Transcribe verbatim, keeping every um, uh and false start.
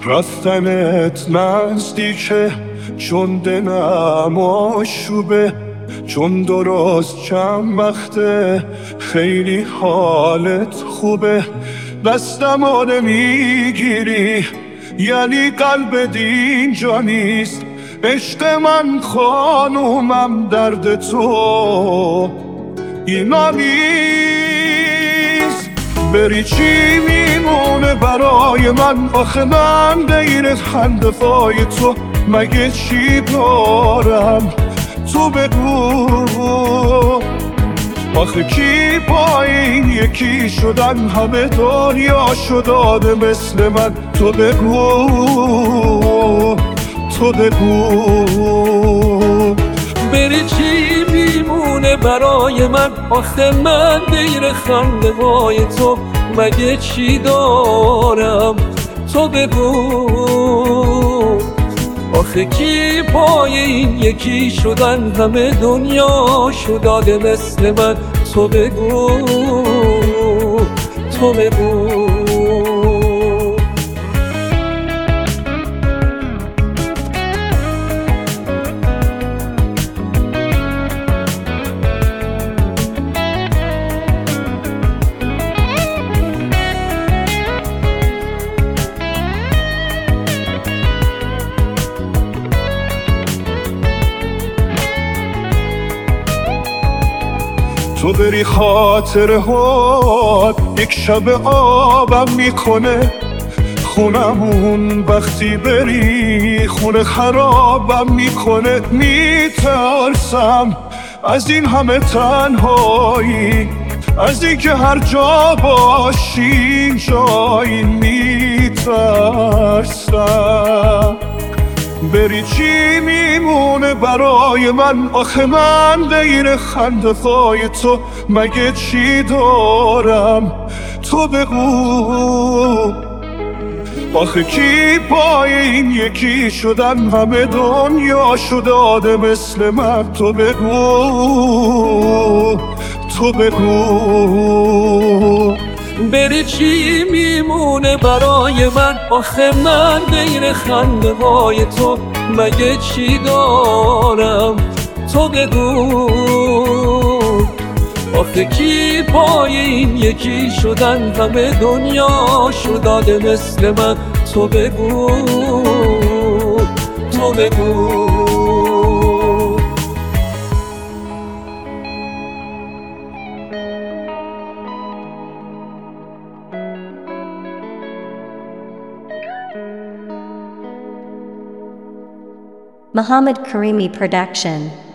رفتنت نزدیکه، چون دلم آشوبه، چون درست چند وقته خیلی حالت خوبه. دستم آره میگیری یعنی قلب اینجا نیست. عشق من خانومم، درد تو اینا نیست. بری چی میمونه برای من؟ آخه من غیر خنده پای تو مگه چی دارم؟ تو بگو آخه کی پای این یکی شدن؟ همه دنیا شداده مثل من. تو بگو تو بگو بری چی میمونه برای من؟ آخه من غیر خنده های تو مگه چی دارم؟ تو بگو آخه کی پای این یکی شدن؟ همه دنیا شداده مثل من. تو بگو تو بگو تو بری خاطره ها یک شب آبم میکنه. خونمون وقتی بری خونه خرابم میکنه. میترسم از این همه تنهایی، از این که هر جا باشی جایی. میترسم بری چی میمونه برای من؟ آخه من غیر خنده پای تو مگه چی دارم؟ تو بگو آخه کی پای این یکی شدن؟ همه دنیا شداده مثل من. تو بگو تو بگو بری چی میمونه برای من؟ آخه من غیر خنده های تو مگه چی دارم؟ تو بگو آخه کی پای این یکی شدن؟ همه دنیا شداده مثل من. تو بگو تو بگو Muhammad Karimi Production.